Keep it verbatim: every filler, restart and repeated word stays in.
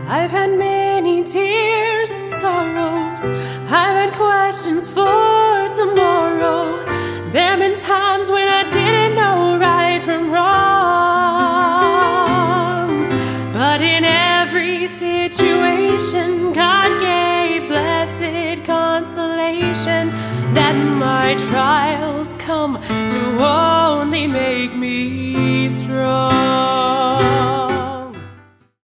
I've had many tears and sorrows. I've had questions for tomorrow. There've been times when I didn't know right from wrong. But in every situation, God gave blessed consolation that my trials come to only make me strong.